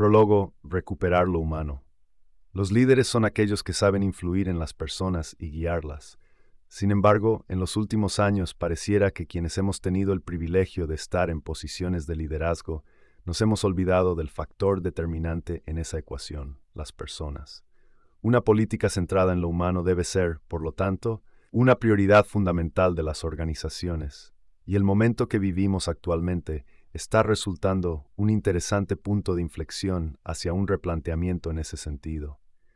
Prólogo: recuperar lo humano. Los líderes son aquellos que saben influir en las personas y guiarlas. Sin embargo, en los últimos años pareciera que quienes hemos tenido el privilegio de estar en posiciones de liderazgo nos hemos olvidado del factor determinante en esa ecuación: las personas. Una política centrada en lo humano debe ser, por lo tanto, una prioridad fundamental de las organizaciones, y el momento que vivimos actualmente está resultando un interesante punto de inflexión hacia un replanteamiento en ese sentido.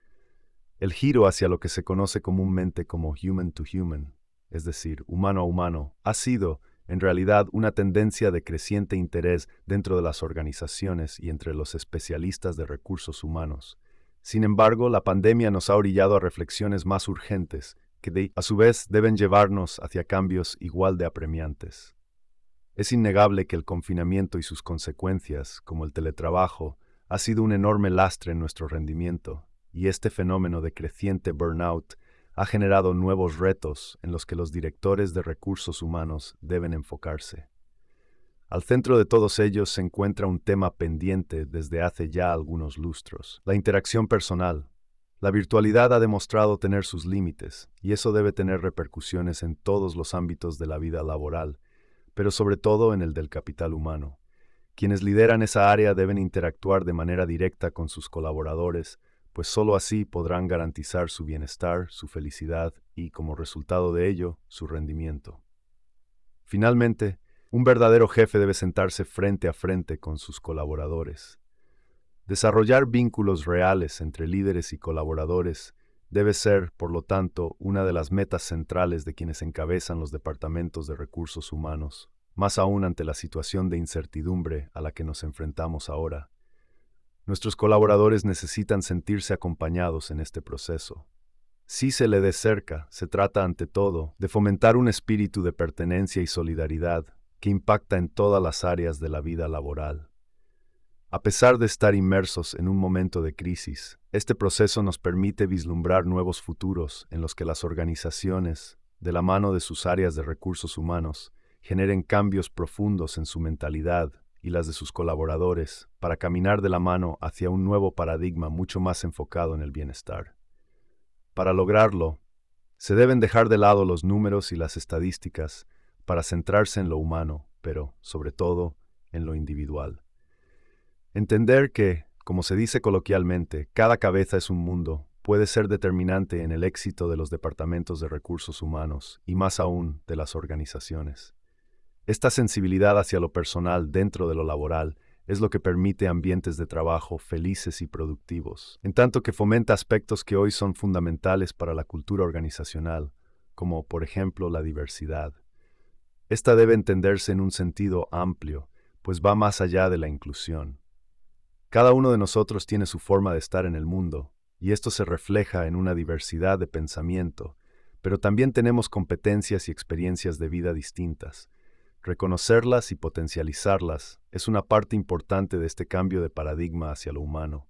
El giro hacia lo que se conoce comúnmente como human to human, es decir, humano a humano, ha sido, en realidad, una tendencia de creciente interés dentro de las organizaciones y entre los especialistas de recursos humanos. Sin embargo, la pandemia nos ha orillado a reflexiones más urgentes, que a su vez deben llevarnos hacia cambios igual de apremiantes. Es innegable que el confinamiento y sus consecuencias, como el teletrabajo, ha sido un enorme lastre en nuestro rendimiento, y este fenómeno de creciente burnout ha generado nuevos retos en los que los directores de recursos humanos deben enfocarse. Al centro de todos ellos se encuentra un tema pendiente desde hace ya algunos lustros: la interacción personal. La virtualidad ha demostrado tener sus límites, y eso debe tener repercusiones en todos los ámbitos de la vida laboral, pero sobre todo en el del capital humano. Quienes lideran esa área deben interactuar de manera directa con sus colaboradores, pues sólo así podrán garantizar su bienestar, su felicidad y, como resultado de ello, su rendimiento. Finalmente, un verdadero jefe debe sentarse frente a frente con sus colaboradores. Desarrollar vínculos reales entre líderes y colaboradores debe ser, por lo tanto, una de las metas centrales de quienes encabezan los departamentos de recursos humanos, más aún ante la situación de incertidumbre a la que nos enfrentamos ahora. Nuestros colaboradores necesitan sentirse acompañados en este proceso. Si se le de cerca, se trata ante todo de fomentar un espíritu de pertenencia y solidaridad que impacta en todas las áreas de la vida laboral. A pesar de estar inmersos en un momento de crisis, este proceso nos permite vislumbrar nuevos futuros en los que las organizaciones, de la mano de sus áreas de recursos humanos, generen cambios profundos en su mentalidad y las de sus colaboradores para caminar de la mano hacia un nuevo paradigma mucho más enfocado en el bienestar. Para lograrlo, se deben dejar de lado los números y las estadísticas para centrarse en lo humano, pero, sobre todo, en lo individual. Entender que, como se dice coloquialmente, cada cabeza es un mundo, puede ser determinante en el éxito de los departamentos de recursos humanos y más aún de las organizaciones. Esta sensibilidad hacia lo personal dentro de lo laboral es lo que permite ambientes de trabajo felices y productivos, en tanto que fomenta aspectos que hoy son fundamentales para la cultura organizacional, como, por ejemplo, la diversidad. Esta debe entenderse en un sentido amplio, pues va más allá de la inclusión. Cada uno de nosotros tiene su forma de estar en el mundo, y esto se refleja en una diversidad de pensamiento, pero también tenemos competencias y experiencias de vida distintas. Reconocerlas y potencializarlas es una parte importante de este cambio de paradigma hacia lo humano.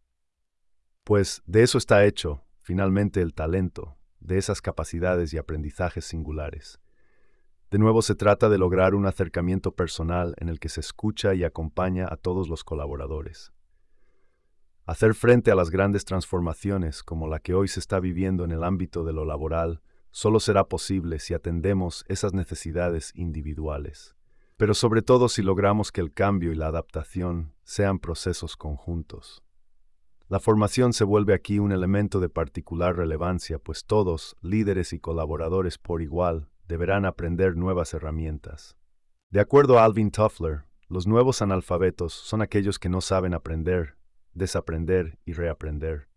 Pues de eso está hecho, finalmente, el talento, de esas capacidades y aprendizajes singulares. De nuevo se trata de lograr un acercamiento personal en el que se escucha y acompaña a todos los colaboradores. Hacer frente a las grandes transformaciones como la que hoy se está viviendo en el ámbito de lo laboral solo será posible si atendemos esas necesidades individuales, pero sobre todo si logramos que el cambio y la adaptación sean procesos conjuntos. La formación se vuelve aquí un elemento de particular relevancia, pues todos, líderes y colaboradores por igual, deberán aprender nuevas herramientas. De acuerdo a Alvin Toffler, los nuevos analfabetos son aquellos que no saben aprender, desaprender y reaprender.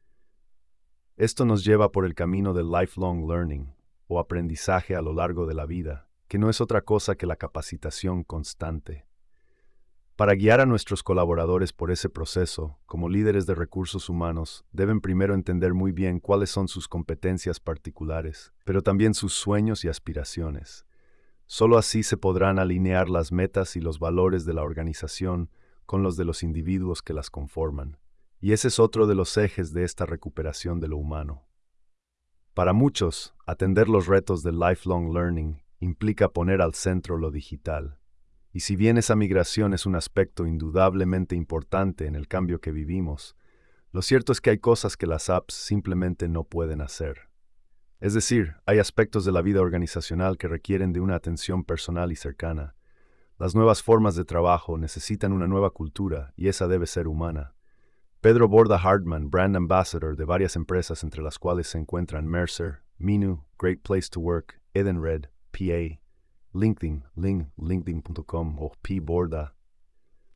Esto nos lleva por el camino del lifelong learning, o aprendizaje a lo largo de la vida, que no es otra cosa que la capacitación constante. Para guiar a nuestros colaboradores por ese proceso, como líderes de recursos humanos, deben primero entender muy bien cuáles son sus competencias particulares, pero también sus sueños y aspiraciones. Solo así se podrán alinear las metas y los valores de la organización con los de los individuos que las conforman. Y ese es otro de los ejes de esta recuperación de lo humano. Para muchos, atender los retos del lifelong learning implica poner al centro lo digital. Y si bien esa migración es un aspecto indudablemente importante en el cambio que vivimos, lo cierto es que hay cosas que las apps simplemente no pueden hacer. Es decir, hay aspectos de la vida organizacional que requieren de una atención personal y cercana. Las nuevas formas de trabajo necesitan una nueva cultura y esa debe ser humana. Pedro Borda Hartman, Brand Ambassador de varias empresas entre las cuales se encuentran Mercer, Minu, Great Place to Work, Edenred, PA, LinkedIn, LinkedIn.com o P. Borda,